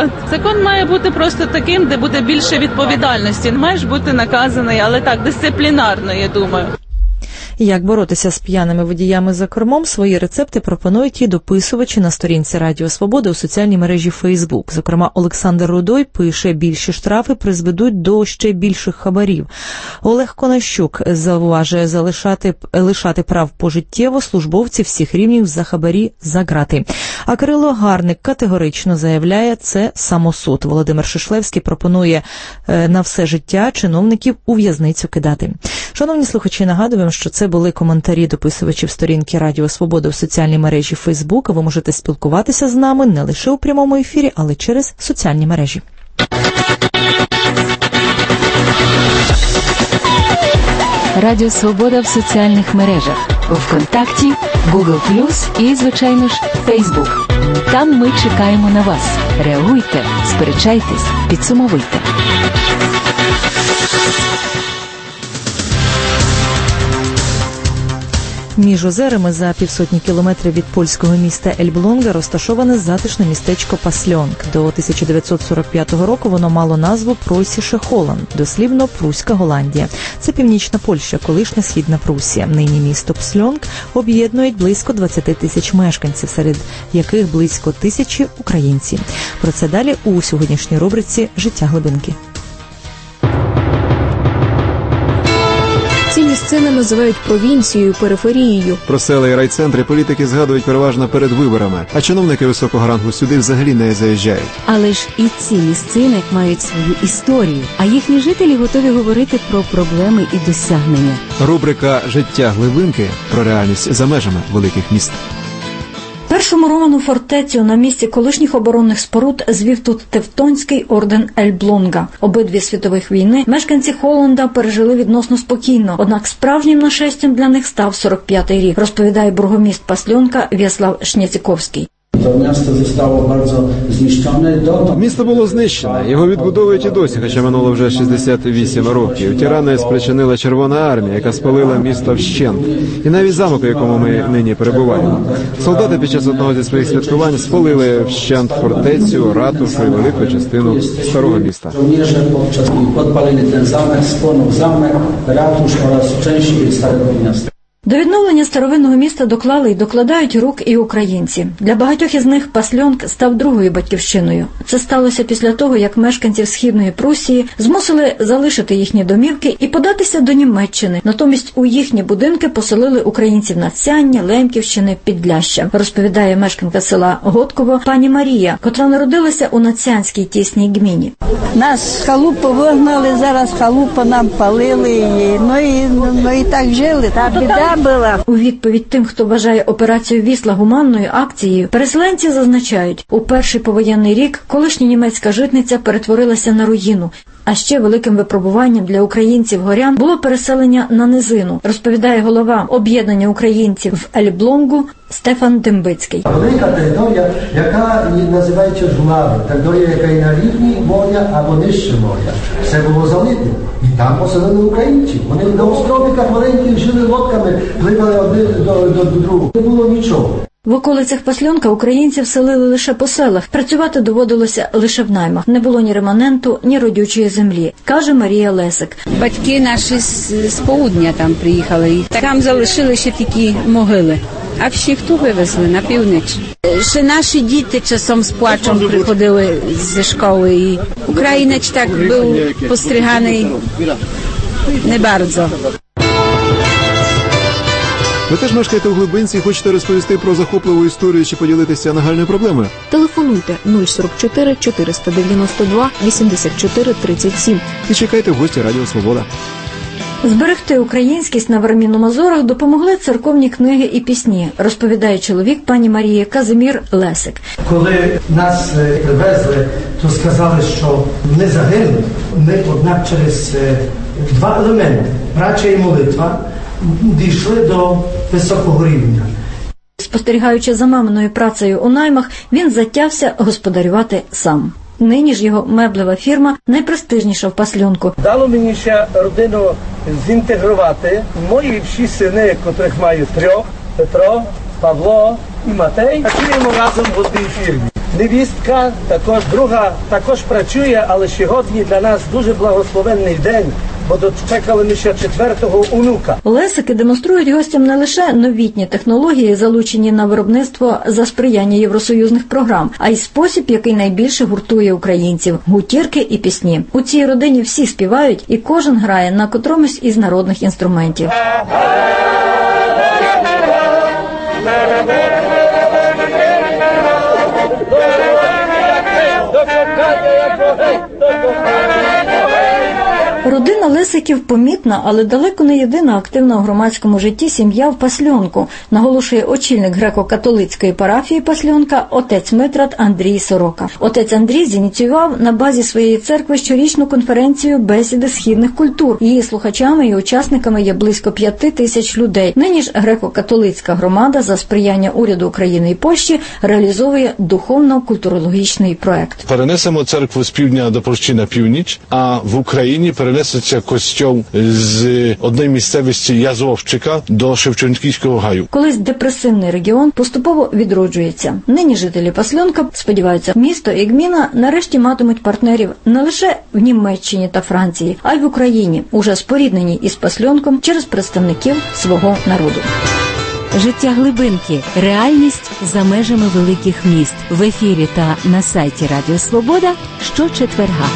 закон має бути просто таким, де буде більше відповідальності. Не маєш бути наказаний, але так, дисциплінарно, я думаю. Як боротися з п'яними водіями за кермом, свої рецепти пропонують і дописувачі на сторінці Радіо Свобода у соціальній мережі Фейсбук. Зокрема, Олександр Рудой пише, більші штрафи призведуть до ще більших хабарів. Олег Конощук зауважує залишати лишати прав пожиттєво службовців всіх рівнів за хабарі за грати. А Кирило Гарник категорично заявляє, це самосуд. Володимир Шишлевський пропонує на все життя чиновників у в'язницю кидати. Шановні слухачі, нагадуємо, що це були коментарі дописувачів сторінки Радіо Свобода у соціальній мережі Фейсбук. Ви можете спілкуватися з нами не лише у прямому ефірі, але через соціальні мережі. Радіо Свобода в соціальних мережах. ВКонтакті, Google плюс і, звичайно ж, Фейсбук. Там ми чекаємо на вас. Реагуйте, сперечайтесь, підсумовуйте. Між озерами за півсотні кілометрів від польського міста Ельблонга розташоване затишне містечко Пасльонг. До тисяча дев'ятсот сорок п'ятого року воно мало назву Пройсіше Холланд, дослівно Пруська Голландія. Це північна Польща, колишня Східна Прусія. Нині місто Пасльонг об'єднують близько двадцять тисяч мешканців, серед яких близько тисячі українці. Про це далі у сьогоднішній рубриці «Життя глибинки». Ці місцини називають провінцією, периферією. Про села і райцентри політики згадують переважно перед виборами, а чиновники високого рангу сюди взагалі не заїжджають. Але ж і ці місцини мають свою історію, а їхні жителі готові говорити про проблеми і досягнення. Рубрика «Життя глибинки» про реальність за межами великих міст. Першу муровану фортецю на місці колишніх оборонних споруд звів тут Тевтонський орден Ельблонга. Обидві світових війни мешканці Холланда пережили відносно спокійно, однак справжнім нашестям для них став сорок п'ятий рік, розповідає бургоміст Пасльонка В'яслав Шніціковський. Місто було знищене, його відбудовують і досі, хоча минуло вже шістдесят вісім років. Тирани спричинила Червона армія, яка спалила місто вщент. І навіть замок, у якому ми нині перебуваємо. Солдати під час одного зі своїх святкувань спалили вщент фортецю, ратушу і велику частину старого міста. До відновлення старовинного міста доклали й докладають рук і українці. Для багатьох із них Пасльонг став другою батьківщиною. Це сталося після того, як мешканців Східної Прусії змусили залишити їхні домівки і податися до Німеччини. Натомість у їхні будинки поселили українців Надсяння, Лемківщини, Підляща, розповідає мешканка села Готково пані Марія, котра народилася у Надсянській тісній гміні. Нас з халупи вигнали, зараз халупа нам палили, ну і, ну і так жили, та біда. У відповідь тим, хто вважає операцію «Вісла» гуманною акцією, переселенці зазначають, у перший повоєнний рік колишня німецька житниця перетворилася на руїну. А ще великим випробуванням для українців-горян було переселення на низину, розповідає голова об'єднання українців в Ельблонгу Стефан Дембицький. Велика територія, яка називається Жлави, територія, яка є на рівні моря або нижче моря. Все було залите. І там поселили українців. Вони на островиках маленьких жили лодками, пливали один до, до, до другого. Не було нічого. В околицях Пасльонка українців селили лише по селах. Працювати доводилося лише в наймах. Не було ні реманенту, ні родючої землі, каже Марія Лесик. Батьки наші з, з Поудня там приїхали. І там залишили ще такі могили. А всі хто вивезли на північ. Ще наші діти часом з плачем приходили зі школи. І українець так був постриганий не bardzo. Ви теж мешкаєте у глибинці і хочете розповісти про захопливу історію чи поділитися нагальною проблемою? Телефонуйте нуль сорок чотири чотириста дев'яносто два вісімдесят чотири тридцять сім. І чекайте в гості Радіо Свобода. Зберегти українськість на Варміно-Мазурах допомогли церковні книги і пісні, розповідає чоловік пані Марії Казимір Лесик. Коли нас привезли, то сказали, що не загинуть, ми, однак, через два елементи – праця і молитва – дійшли до високого рівня. Спостерігаючи за маминою працею у наймах, він затявся господарювати сам. Нині ж його меблева фірма найпрестижніша в Пасльонку. Дало мені ще родину зінтегрувати. Мої всі сини, котрих маю трьох, Петро, Павло і Матей, працюємо разом в одній фірмі. невістка, також друга, також працює, але сьогодні для нас дуже благословенний день, бо дочекали ми ще четвертого онука. Лесики демонструють гостям не лише новітні технології, залучені на виробництво за сприяння євросоюзних програм, а й спосіб, який найбільше гуртує українців – гутірки і пісні. У цій родині всі співають, і кожен грає на котромусь із народних інструментів. Родина Лесиків помітна, але далеко не єдина активна у громадському житті сім'я в Пасльонку, наголошує очільник греко-католицької парафії Пасльонка отець Митрат Андрій Сорока. Отець Андрій зініціював на базі своєї церкви щорічну конференцію «Бесіди східних культур». Її слухачами і учасниками є близько п'яти тисяч людей. Нині ж греко-католицька громада за сприяння уряду України і Польщі реалізовує духовно-культурологічний проект. Перенесемо церкву з півдня до Польщі на північ, а в Україні перенесемо Перенесеться костьол з одної місцевості Язовчика до Шевченківського гаю. Колись депресивний регіон поступово відроджується. Нині жителі Пасльонка сподіваються, місто і гміна нарешті матимуть партнерів не лише в Німеччині та Франції, а й в Україні, уже споріднені із Пасльонком через представників свого народу. Життя глибинки. Реальність за межами великих міст. В ефірі та на сайті Радіо Свобода щочетверга.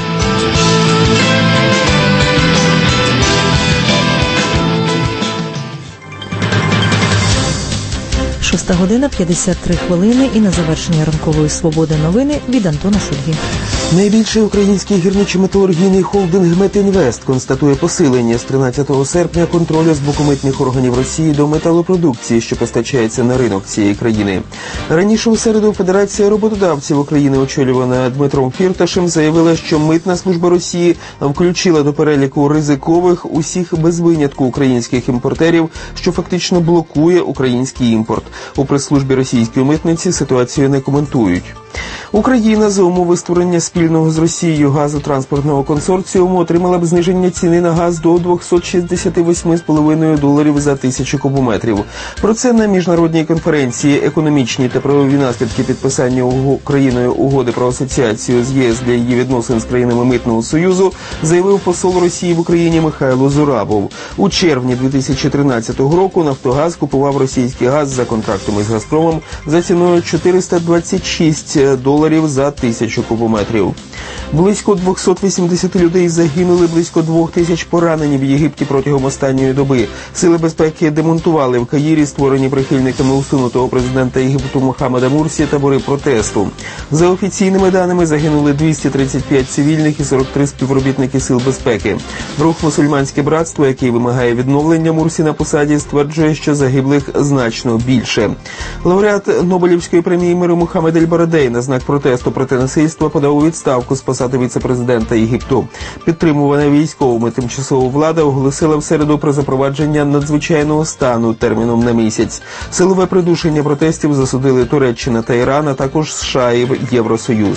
Шоста година, п'ятдесят три хвилини, і на завершення ранкової свободи новини від Антона Шульги. Найбільший український гірничо-металургійний холдинг «Метінвест» констатує посилення з тринадцятого серпня контролю з боку митних органів Росії до металопродукції, що постачається на ринок цієї країни. Раніше у середу Федерація роботодавців України, очолювана Дмитром Фірташем, заявила, що Митна служба Росії включила до переліку ризикових усіх без винятку українських імпортерів, що фактично блокує український імпорт. У прес-службі російської митниці ситуацію не коментують. Україна за умови створення спільного з Росією газотранспортного консорціуму отримала б зниження ціни на газ до двісті шістдесят вісім цілих п'ять десятих доларів за тисячу кубометрів. Про це на міжнародній конференції «Економічні та правові наслідки підписання Україною угоди про асоціацію з ЄС для її відносин з країнами Митного Союзу» заявив посол Росії в Україні Михайло Зурабов. У червні дві тисячі тринадцятого року «Нафтогаз» купував російський газ за контрактом із «Газпромом» за ціною чотириста двадцять шість доларів за тисячу кубометрів. Близько двісті вісімдесят людей загинули, близько двох тисяч поранені в Єгипті протягом останньої доби. Сили безпеки демонтували в Каїрі створені прихильниками усунутого президента Єгипту Мохаммеда Мурсі табори протесту. За офіційними даними загинули двісті тридцять п'ять цивільних і сорок три співробітники сил безпеки. Рух «Мусульманське братство», який вимагає відновлення Мурсі на посаді, стверджує, що загиблих значно більше. Лауреат Нобелівської премії миру Мохаммед Ель-Барадей на знак протесту проти насильства подав у відставку з посади віце-президента Єгипту. Підтримувана військовими тимчасова влада оголосила в середу про запровадження надзвичайного стану терміном на місяць. Силове придушення протестів засудили Туреччина та Іран, а також США і Євросоюз.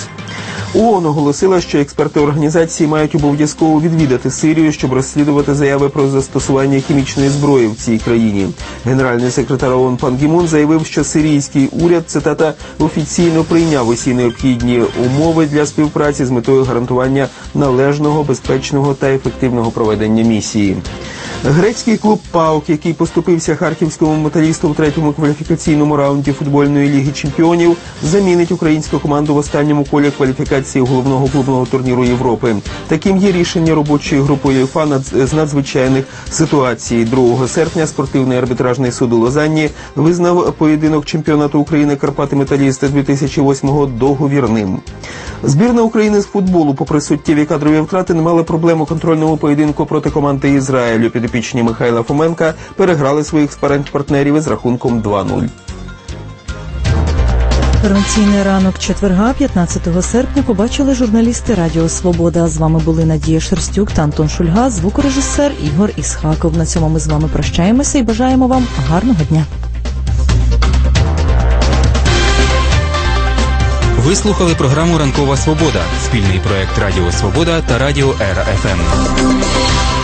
ООН оголосила, що експерти організації мають обов'язково відвідати Сирію, щоб розслідувати заяви про застосування хімічної зброї в цій країні. Генеральний секретар ООН Пан Гі Мун заявив, що сирійський уряд, цитата, офіційно прийняв усі необхідні умови для співпраці з метою гарантування належного, безпечного та ефективного проведення місії. Грецький клуб «ПАОК», який поступився харківському металісту в третьому кваліфікаційному раунді футбольної ліги чемпіонів, замінить українську команду в останньому колі кваліфікації головного клубного турніру Європи. Таким є рішення робочої групи УЄФА з надзвичайних ситуацій. другого серпня спортивний арбітражний суд у Лозанні визнав поєдинок чемпіонату України «Карпати-Металіст» дві тисячі восьмого договірним. Збірна України з футболу, попри суттєві кадрові втрати, не мала проблем у контрольному поєдинку проти команди Ізраїлю. Підопічні Михайла Фоменка переграли своїх партнерів із рахунком два нуль. Інформаційний ранок четверга, п'ятнадцятого серпня, побачили журналісти Радіо Свобода. З вами були Надія Шерстюк та Антон Шульга, звукорежисер Ігор Ісхаков. На цьому ми з вами прощаємося і бажаємо вам гарного дня. Ви слухали програму «Ранкова Свобода» – спільний проект Радіо Свобода та Радіо Ера Еф Ем.